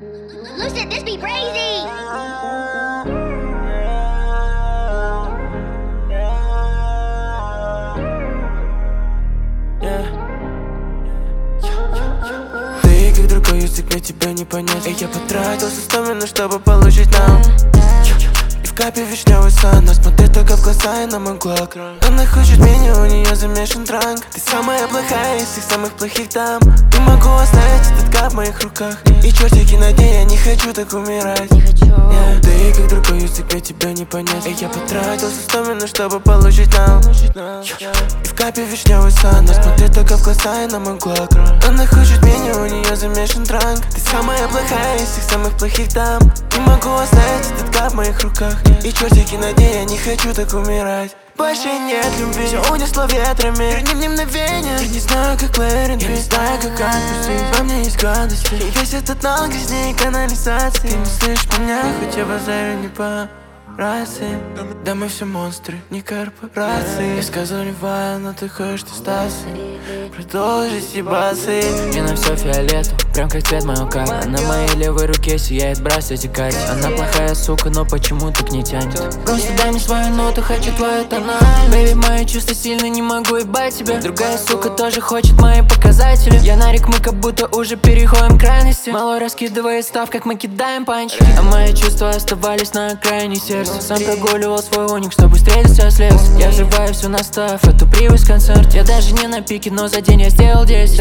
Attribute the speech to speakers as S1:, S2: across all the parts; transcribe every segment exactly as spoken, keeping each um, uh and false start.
S1: Lucid, this be crazy.
S2: Ты как другой язык, мне тебя не понять. И я потратился сто минут, чтобы получить нам. И в капе вишневый сан, она смотрит только в глаза и на мой глаз. Она хочет меня, у нее замешан транк. Ты самая плохая из всех самых плохих дам. Не могу оставить этот кап в моих руках. И чертики на дне, я не хочу так умирать. yeah. Ты как другой язык, мне тебя не понять. И я потратился сто минут, чтобы получить нам. И в капе вишневый сан, она смотрит только в глаза и на мой глаз. Она хочет меня, у нее замешан транк. Ты самая плохая из всех самых плохих дам. Не могу оставить этот кап в моих руках. И чертики на дне, я не хочу так умирать. Больше нет любви, все унесло ветрами. Верни мне мгновение. Я не знаю, как Лэрин, я не знаю, как отпустить. Во мне есть гадости, и весь этот нал грязнее канализации. Ты не слышишь меня, хоть я базарю не по рации. Да мы все монстры, не корпорации. Я сказал не вай, но ты хочешь, ты Стасы. Продолжи съебаться.
S3: Мне на все фиолетово, прям как цвет моего карта. На моей левой руке сияет браслет и карте. Она плохая сука, но почему-то к ней тянет. Просто дай мне свою ноту, хочу твою тональность. Бэйби, мои чувства сильно, не могу ебать тебя. Другая сука тоже хочет мои показатели. Я на рик, мы как будто уже переходим к крайности. Малой раскидывает став, как мы кидаем панчики. А мои чувства оставались на окраине сердца. Сам прогуливал свой уник, чтобы встретиться с лесом. Я взрываю все настав, эту привыз концерт. Я даже не на пике, но за день я сделал десять.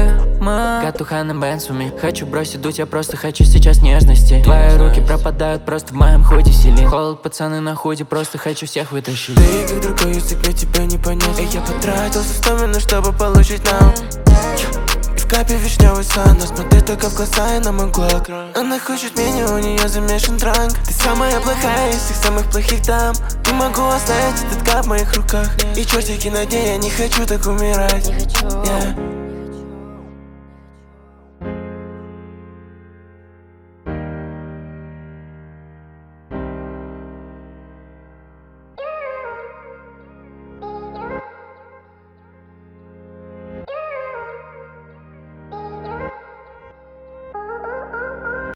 S3: Катуха на бенсуме. Хочу бросить дуть, я просто хочу сейчас нежности. Твои руки пропадают просто в моем худе силе. Холод, пацаны на худе, просто хочу всех вытащить.
S2: Ты как другой язык, мне тебя не понять. И я потратился сто минут, чтобы получить нам. И в капе вишневый сан, она смотрит только в глаза и на мой глаз. Она хочет меня, у нее замешан транк. Ты самая плохая из всех самых плохих дам. Не могу оставить этот кап в моих руках. И чертики на дне, я не хочу так умирать. yeah.